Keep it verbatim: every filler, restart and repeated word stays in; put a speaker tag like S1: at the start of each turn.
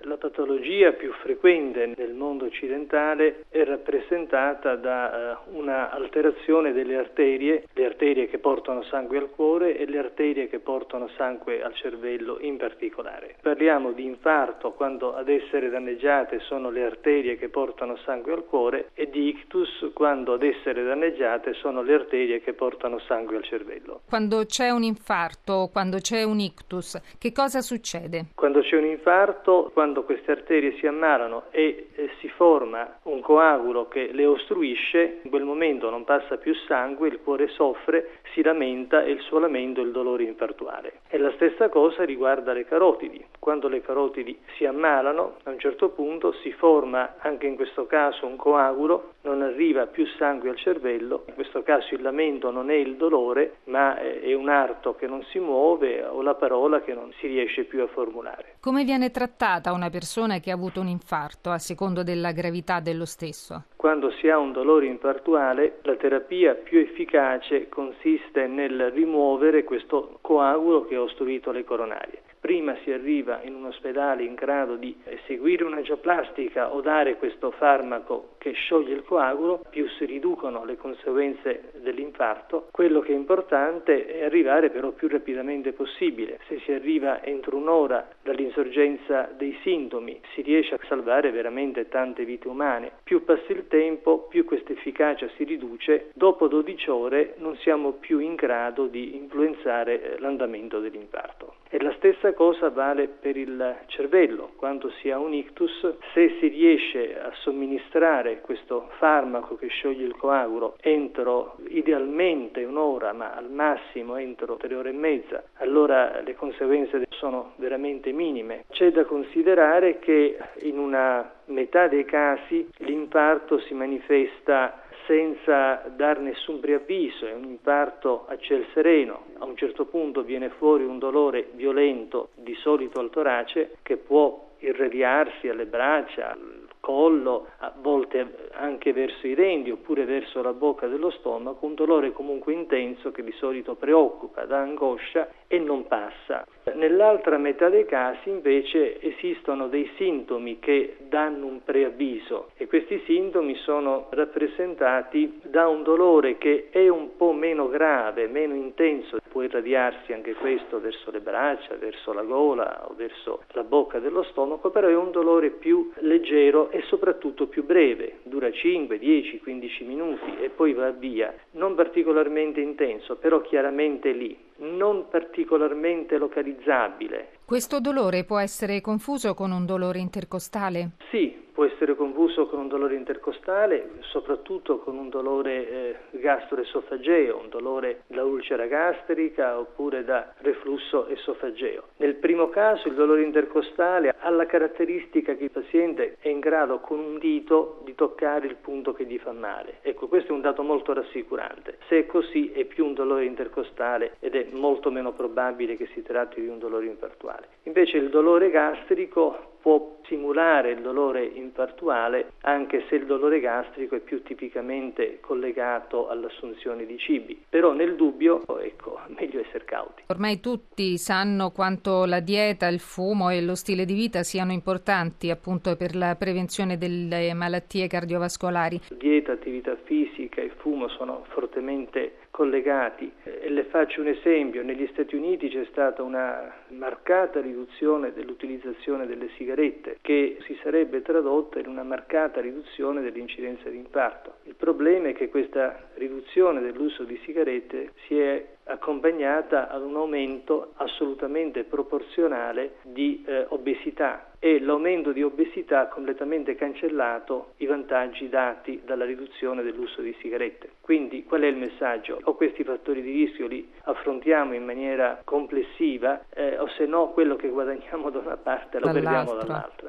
S1: La patologia più frequente nel mondo occidentale è rappresentata da uh, una alterazione delle arterie, le arterie che portano sangue al cuore e le arterie che portano sangue al cervello in particolare. Parliamo di infarto quando ad essere danneggiate sono le arterie che portano sangue al cuore e di ictus quando ad essere danneggiate sono le arterie che portano sangue al cervello.
S2: Quando c'è un infarto, quando c'è un ictus, che cosa succede?
S1: Quando c'è un infarto, quando queste arterie si ammalano e eh, si forma un coagulo che le ostruisce, in quel momento non passa più sangue, il cuore soffre, si lamenta e il suo lamento è il dolore infartuale. E la stessa cosa riguarda le carotidi. Quando le carotidi si ammalano, a un certo punto si forma anche in questo caso un coagulo, non arriva più sangue al cervello, in questo caso il lamento non è il dolore, ma è un arto che non si muove o la parola che non si riesce più a formulare.
S2: Come viene trattata una persona che ha avuto un infarto, a secondo della gravità dello stesso?
S1: Quando si ha un dolore infartuale, la terapia più efficace consiste nel rimuovere questo coagulo che ha ostruito le coronarie. Prima si arriva in un ospedale in grado di eseguire un'angioplastica o dare questo farmaco che scioglie il coagulo, più si riducono le conseguenze dell'infarto. Quello che è importante è arrivare però più rapidamente possibile. Se si arriva entro un'ora dall'insorgenza dei sintomi, si riesce a salvare veramente tante vite umane. Più passa il tempo, più questa efficacia si riduce. Dopo dodici ore non siamo più in grado di influenzare l'andamento dell'infarto. E la stessa cosa vale per il cervello. Quando si ha un ictus, se si riesce a somministrare questo farmaco che scioglie il coagulo entro idealmente un'ora, ma al massimo entro tre ore e mezza, allora le conseguenze sono veramente minime. C'è da considerare che in una metà dei casi l'infarto si manifesta senza dar nessun preavviso, è un infarto a ciel sereno. A un certo punto viene fuori un dolore violento, di solito al torace, che può irradiarsi alle braccia, al collo, a volte anche verso i denti oppure verso la bocca dello stomaco, un dolore comunque intenso che di solito preoccupa, dà angoscia e non passa. Nell'altra metà dei casi invece esistono dei sintomi che danno un preavviso e questi sintomi sono rappresentati da un dolore che è un po' meno grave, meno intenso, può irradiarsi anche questo verso le braccia, verso la gola o verso la bocca dello stomaco, però è un dolore più leggero e soprattutto più breve, dura cinque, dieci, quindici minuti e poi va via, non particolarmente intenso, però chiaramente lì, non particolarmente localizzabile.
S2: Questo dolore può essere confuso con un dolore intercostale?
S1: Sì, può essere confuso con un dolore intercostale, soprattutto con un dolore eh, gastroesofageo, un dolore da ulcera gastrica oppure da reflusso esofageo. Nel primo caso il dolore intercostale ha la caratteristica che il paziente è in grado con un dito di toccare il punto che gli fa male. Ecco, questo è un dato molto rassicurante. Se è così è più un dolore intercostale ed è molto meno probabile che si tratti di un dolore infartuale. Invece il dolore gastrico può simulare il dolore infartuale anche se il dolore gastrico è più tipicamente collegato all'assunzione di cibi. Però nel dubbio, ecco, meglio essere cauti.
S2: Ormai tutti sanno quanto la dieta, il fumo e lo stile di vita siano importanti appunto per la prevenzione delle malattie cardiovascolari.
S1: Dieta, attività fisica e fumo sono fortemente collegati e le faccio un esempio. Negli Stati Uniti c'è stata una marcata riduzione dell'utilizzazione delle sigarette che si sarebbe tradotta in una marcata riduzione dell'incidenza di infarto. Il problema è che questa riduzione dell'uso di sigarette si è accompagnata ad un aumento assolutamente proporzionale di eh, obesità e l'aumento di obesità ha completamente cancellato i vantaggi dati dalla riduzione dell'uso di sigarette. Quindi qual è il messaggio? O questi fattori di rischio li affrontiamo in maniera complessiva eh, o se no quello che guadagniamo da una parte lo perdiamo dall'altra.